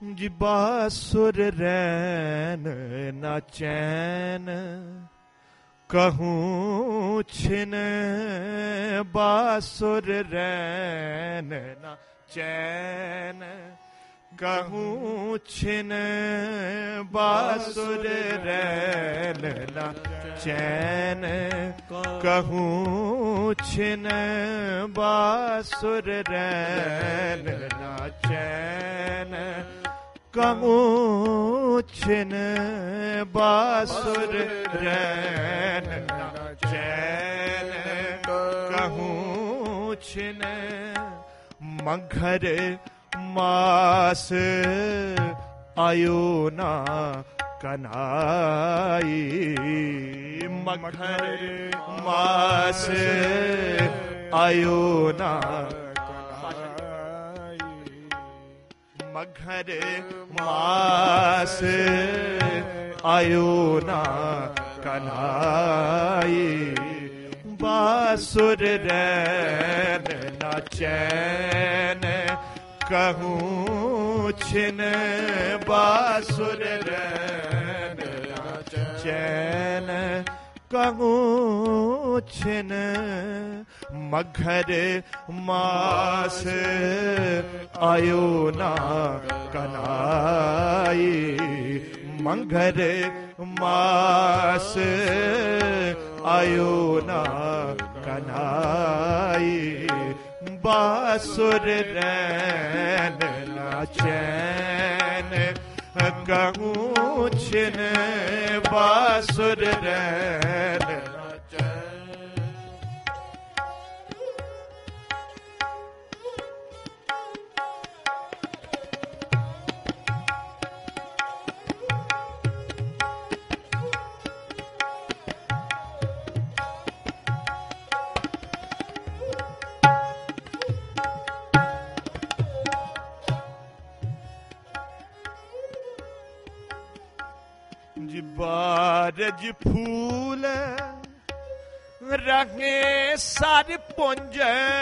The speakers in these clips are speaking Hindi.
जी बासुर रैन न चैन कहूँ छिन, बासुर रैन न चैन कहूँ छिन, बासुर रैन न चैन कहूँ छिन, बासुर रैन न चैन कहूँ छिन, बासुर रैन न चैन कहूँ छिन। मघर मास आयो ना कनाई, मघर मास आयो ना कनाई, मघर मास आयो ना कनाई, बासुर रैन न चैन कहूँ छिन, बासुर रैन न चैन कहूँ छिन। मघर मास आयो ना कनाई, मघर मास आयो ना कनाई, बासुर रैन न चैन कहूँ छिन, बासुर रैन न चैन। जी बारज फूल रंगे सार पुंज,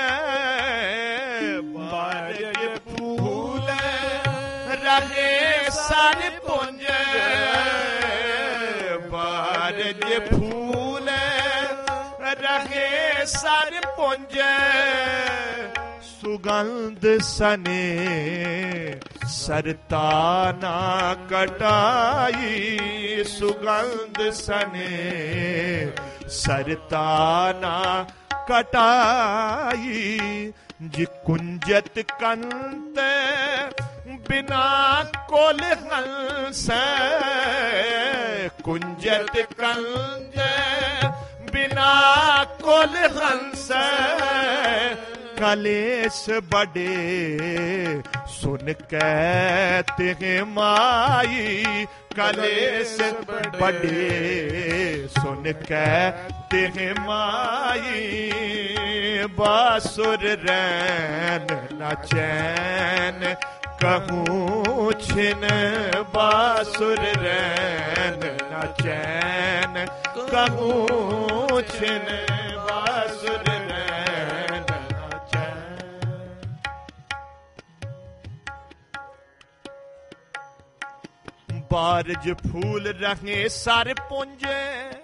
बारज फूल रंगे सार पुंज, बारज फूल रंगे सार पुंज, सुगंध सने सरताना कटाई, सुगंध सने सरताना कटाई, जी कुंजत कंत बिना कोल हंस, कुंजत कंत बिना कोल हंस, कलेश बड़े सुन कहते हैं माई, कलेश बड़े सुन कहते हैं माई, बासुर रैन न चैन कहूँ छिन, बासुर रैन न चैन कहूँ छिन, बासुर रैन न चैन। बारज फूल रंगे सार पुंजे,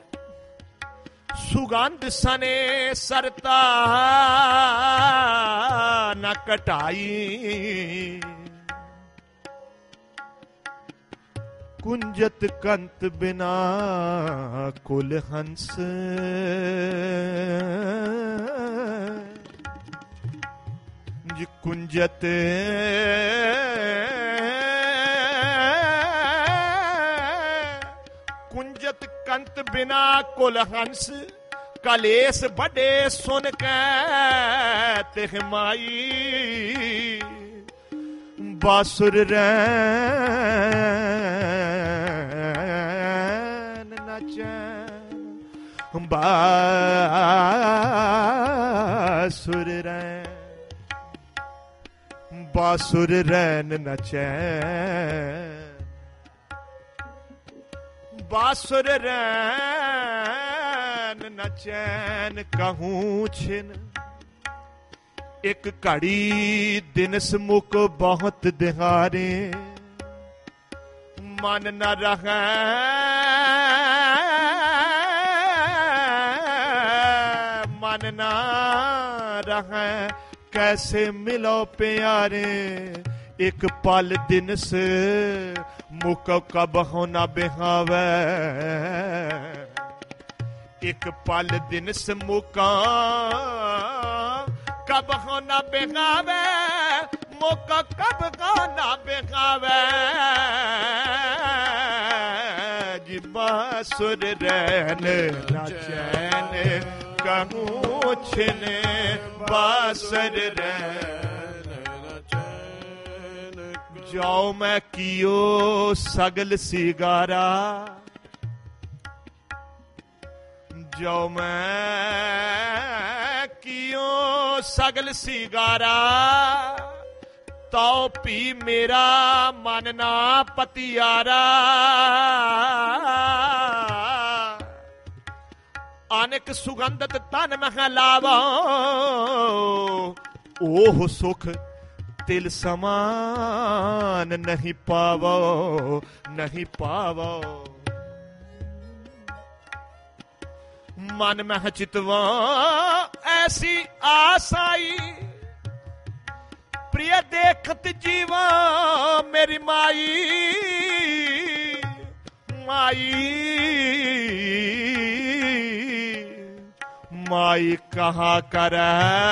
सुगंध सने सरता न कटाई, कुंजत कंत बिना कुल हंस, जी कुंजत कुंजत कंत बिना कुल हंस, कलेश बड़े सुन कहते हैं माई, बासुर रैन न चैन, बासुर रैन, बासुर रैन न चैन, बासुर रैन न चैन कहूँ छिन। एक घड़ी दिन समुख बहुत दिहारे, मन न रहे मन न रहे कैसे मिलो प्यारे एक पल दिन से मुक कब होना बिहावे एक पल दिन से मुका कब होना बिहावे मुका कब होना बिहावे जी बासुर रैन न चैन कहूँ छिन बासुर रैन न चैन जाओ मैं कियो सगल सिगारा जाओ मैं कियो सगल सिगारा तो पी मेरा मन ना पतियारा अनेक सुगंधत तन मह लावो ओह सुख तिल समान नहीं पावो नहीं पावो मन में चितवा ऐसी आसाई प्रिय देखत जीवा मेरी माई माई माई कहा करे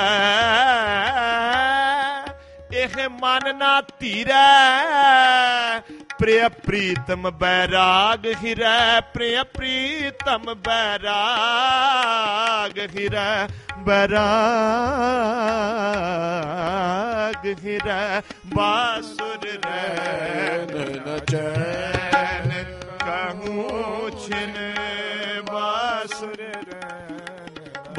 एह मन ना तीरे प्रिय प्रीतम बैराग हिरै प्रिय प्रीतम बैराग हिरै बैराग हिरै बासुर रैन न चैन कहूँ छिन बासुर रैन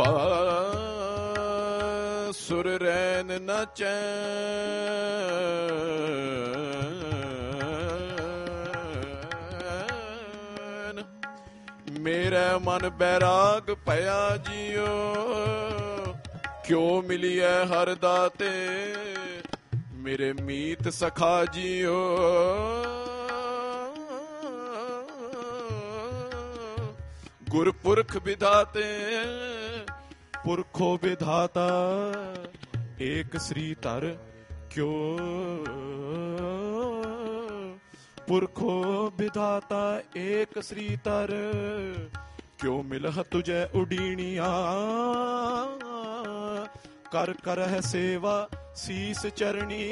बासुर रैन न चैन मेरा मन बैराग पया जियो क्यों मिलिए हर दाते मेरे मीत सखा जियो गुरपुरख विधाते पुरखो विधाता एक श्री तर क्यों पुरखो विधाता एक श्री तर क्यों मिलह तुझे उडीनिया कर कर है सेवा शीस चरणी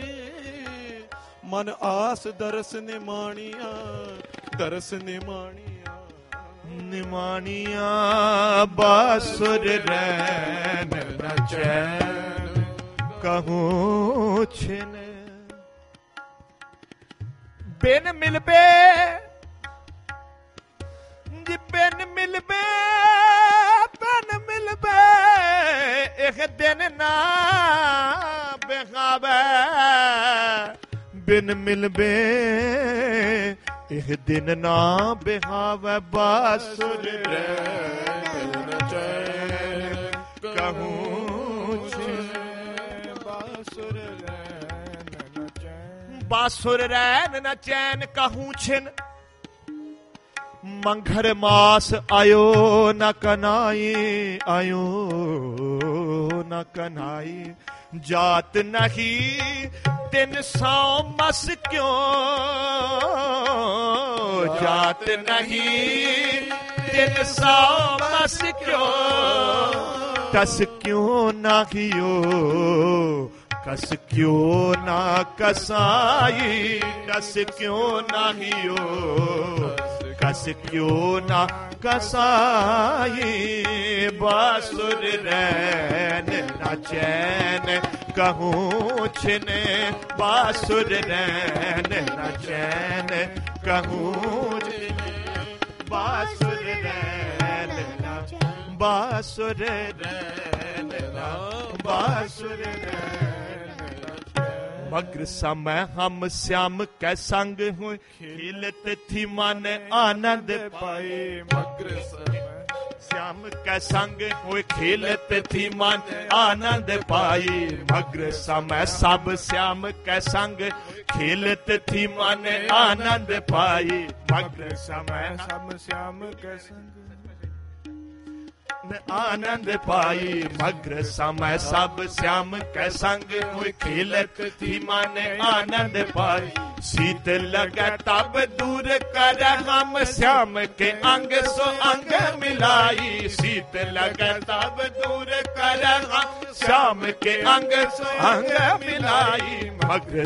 मन आस दरस निमानिया दरस निमानिया निमानिया बासुर रैन न चैन कहूँ छिन बिन मिलबे जी बिन मिलबे एक दिन ना बेखावे बिन मिलबे एक दिन ना बेखावे बासुर रैन न चैन कहूँ छिन बासुर बासुर रैन न चैन कहूँ छिन मंघर मास आयो न कनाई आयो न कनाई जात नहीं 300 मस क्यों जात नहीं 300 मस क्यों टस क्यों नाहियो कस क्यों ना कसाई कस क्यों नाहियो कस क्यों ना कसाई बासुर रैन न चैन कहूँ छिन बासुर रैन न चैन कहूँ छिन बासुर रैन न बासुर रैन न बासुर रैन मगर समय हम श्याम कै संग हुए खिलत थी मन आनंद पाए मगर श्याम कै संग हुए खिलत थी मन आनंद पाई मगर समय सब श्याम कै संग खेलत थी मन आनंद पाई। मग्न समय सब श्याम के संग आनंद पाई। मग्र समय सब श्याम के संग हुई खेलत थी मन आनंद पाई। शीत लगे तब दूर कर हम श्याम के अंग सो अंग मिलाई। शीत लगे तब दूर कर हम श्याम के अंग सो अंग मिलाई। मग्र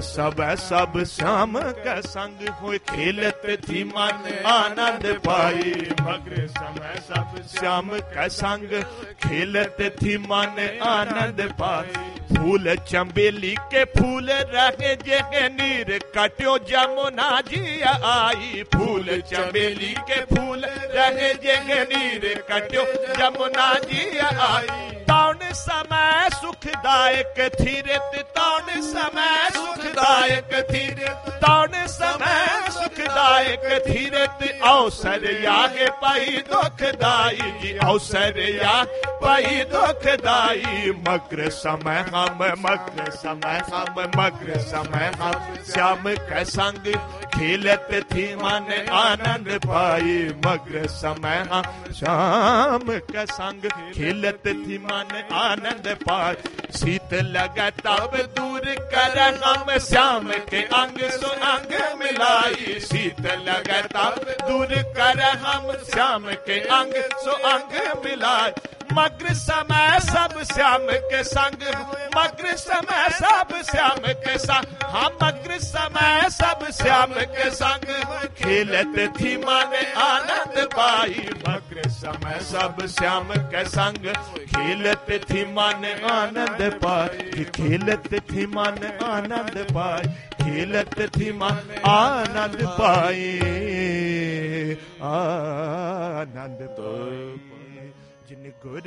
सब श्याम के संग हुई खेलत थी मन आनंद पाई। मग्र समय सब श्याम के संग खेलत थी मन आनंद पाई। फूल चंबेली के फूल रहे जे नीर कट्यो जमुना जी आई। फूल चंबेली के फूल रहे जे नीर कट्यो जमुना जी आई। तौन समय सुखदायक थी रेत तौन समय सुखदायक थी रेत तौन समय सुखदायक थी रेत। अवसर यागे पाई दुखदाई जी अवसर या पाई दुखदाई। मग्र समय हम मग्र समय हम मग्र समय हम श्याम के संग खेलत थी मन आनंद पाई। मग्र समय हम श्याम के संग खेलत थी मन आनंद पाई। शीत लगे तब दूर कर हम श्याम के अंग सो अंग मिलाई। शीत लगे तब दूर कर हम श्याम के अंग सो अंग मिलाई। मग्र समय सब श्याम के संग मग्र समय सब श्याम के संग हम मग्र समय सब श्याम के संग खेलत थी मन आनंद पाई। मग्र समय सब श्याम के संग खेलत थी मन आनंद पाई। खेलत थी मन आनंद पाई। खेलत थी मन आनंद पाई। आनंद पाई। जिन गुर